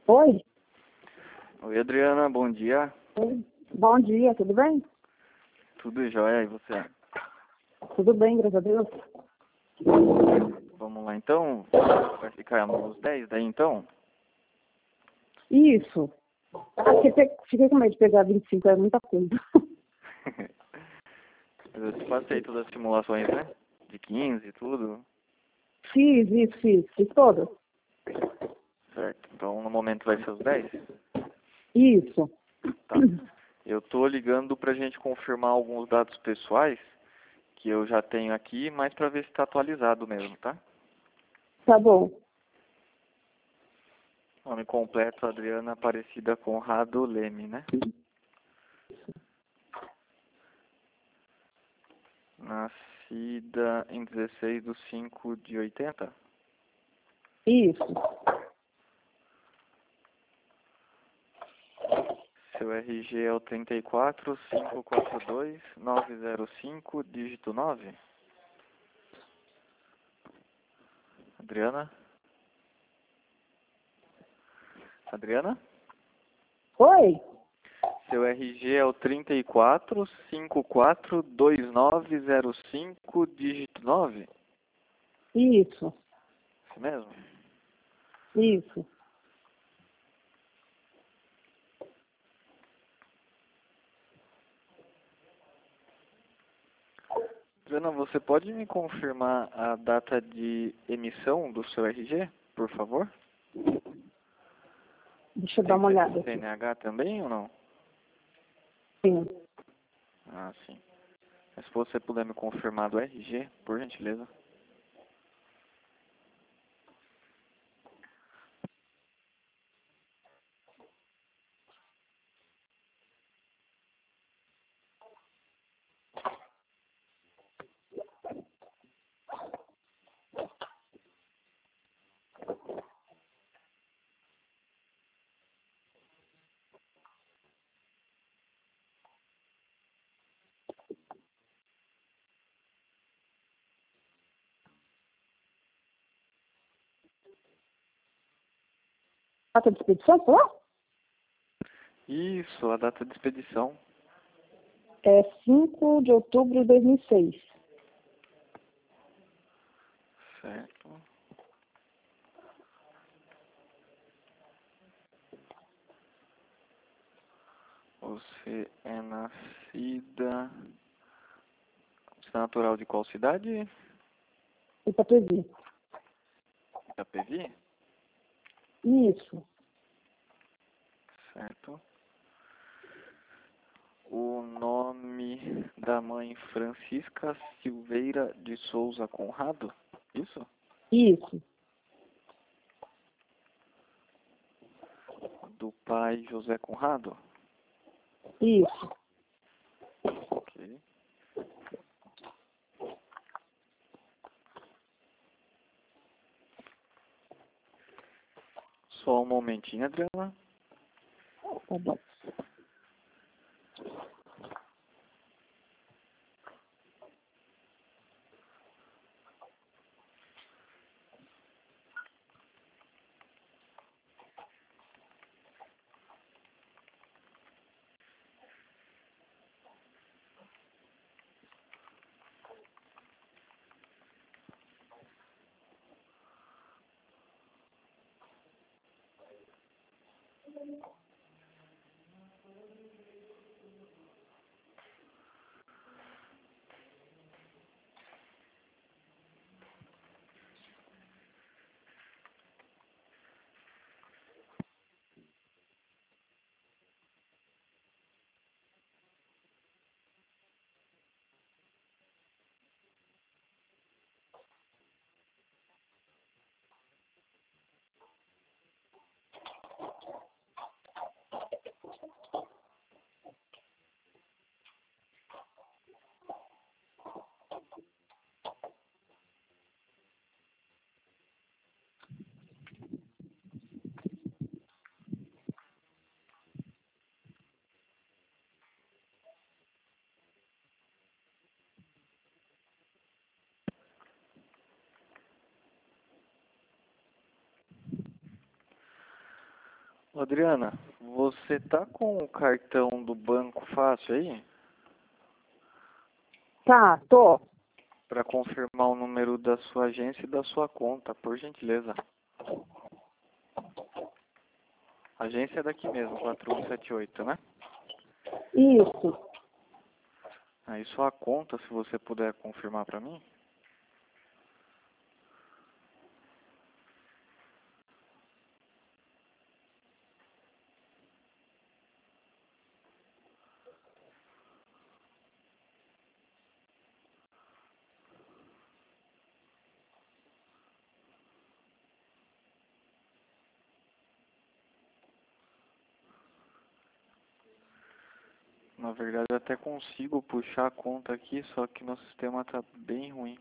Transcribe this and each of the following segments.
Oi? Oi, Adriana, bom dia. Oi. Bom dia, tudo bem? Tudo jóia, e você? Tudo bem, graças a Deus. Vamos lá então? Vai ficar nos 10 daí então? Isso. Fiquei com medo de pegar 25, é muita coisa. Eu te passei todas as simulações, né? De 15 e tudo. Fiz todas. Certo, então no momento vai ser os 10? Isso. Tá. Eu tô ligando pra gente confirmar alguns dados pessoais que eu já tenho aqui, mas pra ver se tá atualizado mesmo, tá? Tá bom. Nome completo, Adriana Aparecida Conrado Leme, né? Nascida em 16/5/80. Isso. Seu RG é o 34 542 905, dígito 9. Adriana? Adriana? Oi? Seu RG é o 34 542 905, dígito 9. Isso. Isso mesmo? Isso. Adriana, você pode me confirmar a data de emissão do seu RG, por favor? Deixa eu dar Tem uma olhada aqui. CNH também ou não? Sim. Ah, sim. Mas se você puder me confirmar do RG, por gentileza. Data de expedição, falou? Isso, a data de expedição. É 5 de outubro de 2006. Certo. Você é nascida... Você é natural de qual cidade? Itapevi. Itapevi? Isso. Certo. O nome da mãe Francisca Silveira de Souza Conrado? Isso? Isso. Do pai José Conrado? Isso. Ok. Só um momentinho, Adriana. Tá bom. Adriana, você tá com o cartão do Banco Fácil aí? Tá, tô. Para confirmar o número da sua agência e da sua conta, por gentileza. A agência é daqui mesmo, 4178, né? Isso. Aí sua conta, se você puder confirmar para mim. Na verdade, eu até consigo puxar a conta aqui, só que meu sistema tá bem ruim.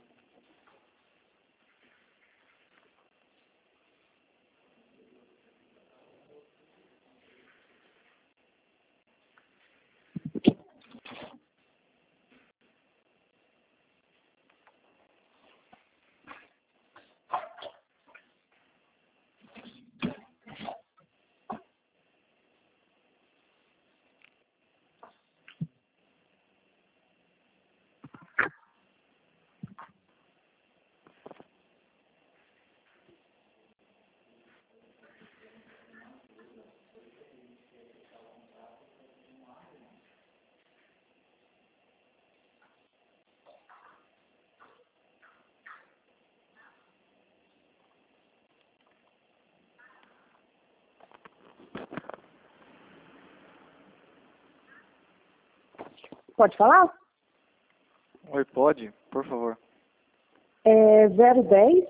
Pode falar? Oi, pode? Por favor. É 010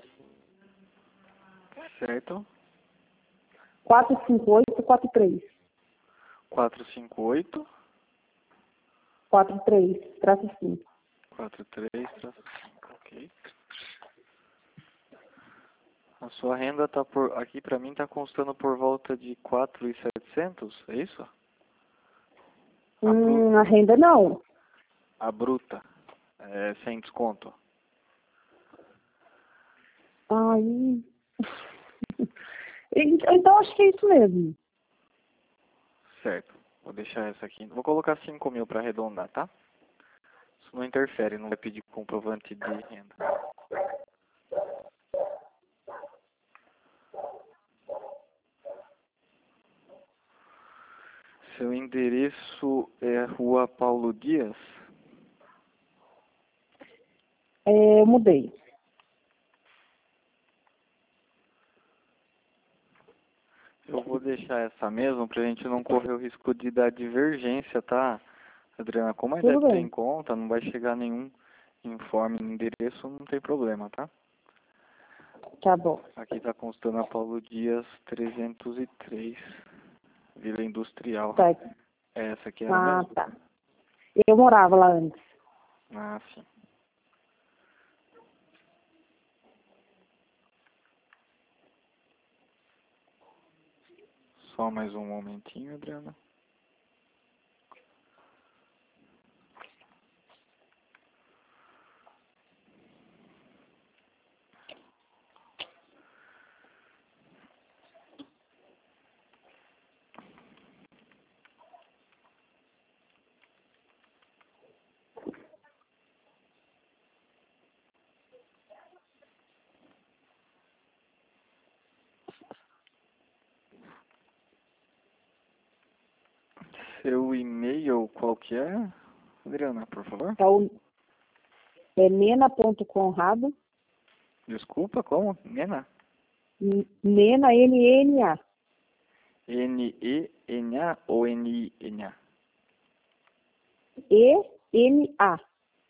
Certo? 458 43. 458 43, traço 5. 43, ok. A sua renda tá por aqui para mim tá constando por volta de 4.700, é isso? A renda não. A bruta, sem desconto. Aí. Então acho que é isso mesmo. Certo. Vou deixar essa aqui. Vou colocar 5.000 para arredondar, tá? Isso não interfere, não vai pedir comprovante de renda. Seu endereço é Rua Paulo Dias? Eu mudei. Eu vou deixar essa mesmo pra gente não correr o risco de dar divergência, tá, Adriana? Como a Tudo débito bem. em conta, não vai chegar nenhum informe no endereço, não tem problema, tá? Tá bom. Aqui tá constando a Paulo Dias 303, Vila Industrial. Tá. É essa aqui era mesmo? Tá. Eu morava lá antes. Ah, sim. Só mais um momentinho, Adriana. Seu e-mail qual que é, Adriana, por favor? É nena.conrado. Desculpa, como? Nena? Nena, N-N-A. N-E-N-A ou N-I-N-A? E-N-A.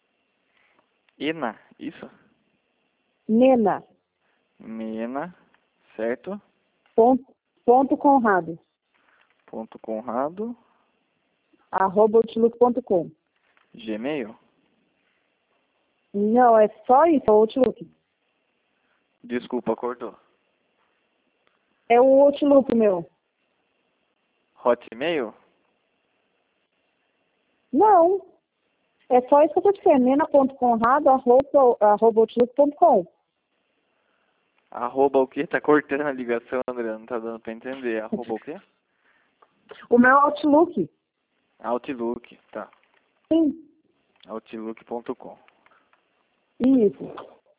Ena, isso? Nena. Mena, certo? Ponto Conrado. Ponto Conrado, @outlook.com. Gmail. Não, é só isso, é o Outlook. Desculpa, acordou. É o Outlook meu. Hotmail? Não. É só isso que eu tô dizendo. Nena.conrado, @outlook.com. Arroba o quê? Tá cortando a ligação, André, não tá dando pra entender. Arroba o quê? O meu Outlook. Outlook, tá. Sim, Outlook.com. isso.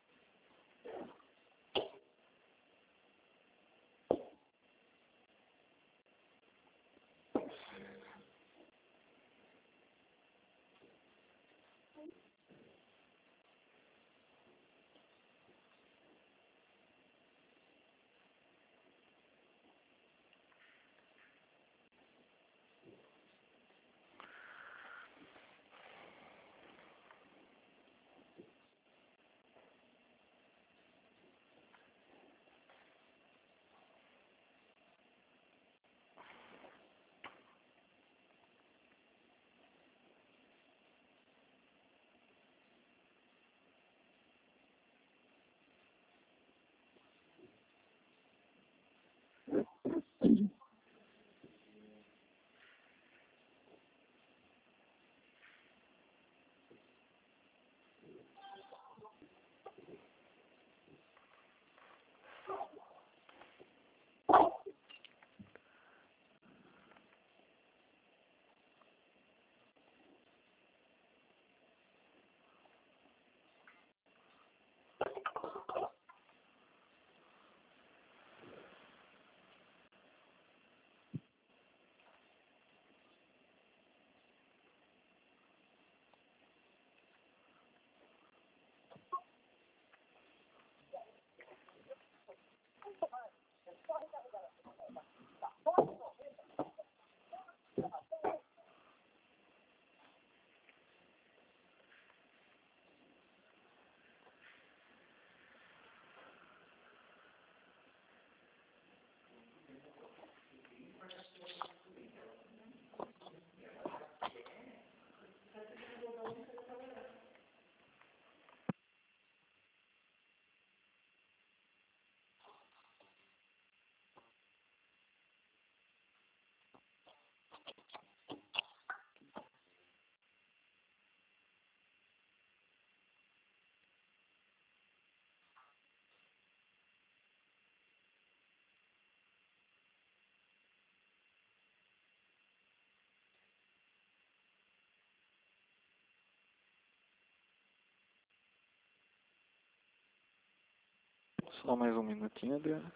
Só mais um minutinho, Adriana.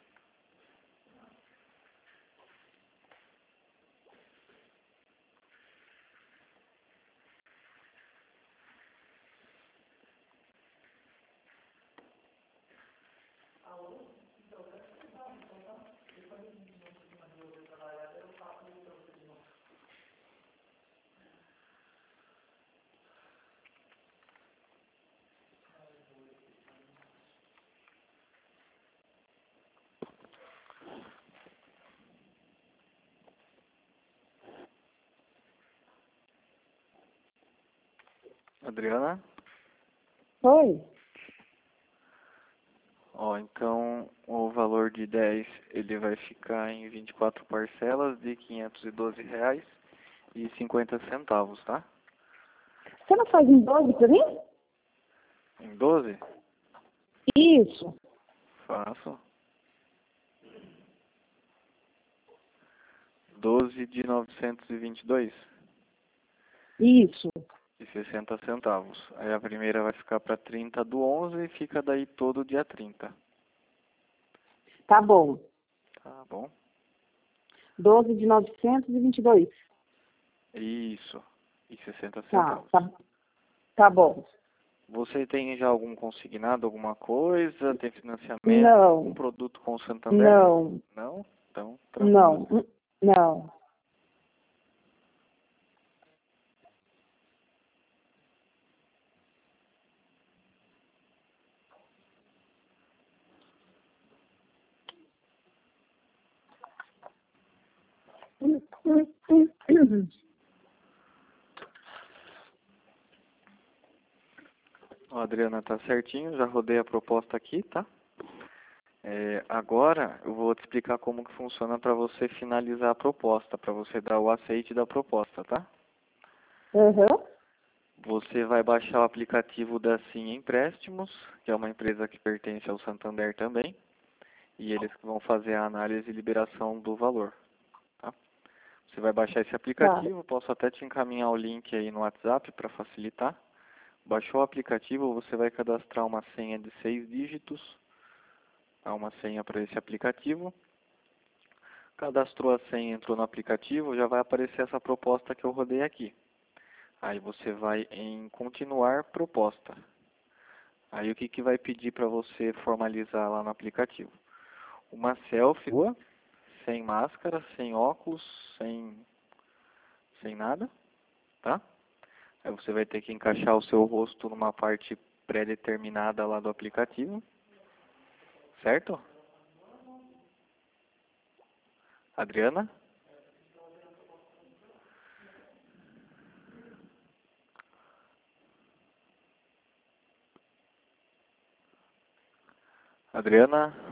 Adriana? Oi. Ó, então o valor de 10 ele vai ficar em 24 parcelas de R$ 512,50, tá? Você não faz em 12 pra mim? Em 12? Isso. Faço. 12 de 922 Isso. e 60 centavos. Aí a primeira vai ficar para 30 do 11 e fica daí todo dia 30. Tá bom. Tá bom? 12 de 922. Isso. E 60 Tá, centavos. tá bom. Você tem já algum consignado, alguma coisa? Tem financiamento? Um Não, produto com o Santander? não, Não? Então, tranquilo. não, não. Ó, Adriana, tá certinho, já rodei a proposta aqui, tá? Agora eu vou te explicar como que funciona para você finalizar a proposta, para você dar o aceite da proposta, tá? Uhum. Você vai baixar o aplicativo da Sim Empréstimos, que é uma empresa que pertence ao Santander também, e eles que vão fazer a análise e liberação do valor, tá? Você vai baixar esse aplicativo, posso até te encaminhar o link aí no WhatsApp para facilitar. Baixou o aplicativo, você vai cadastrar uma senha de 6 dígitos, uma senha para esse aplicativo. Cadastrou a senha, entrou no aplicativo, já vai aparecer essa proposta que eu rodei aqui. Aí você vai em continuar proposta. Aí o que vai pedir para você formalizar lá no aplicativo? Uma selfie, sem máscara, sem óculos, sem nada, tá? Aí você vai ter que encaixar o seu rosto numa parte pré-determinada lá do aplicativo, certo? Adriana? Adriana?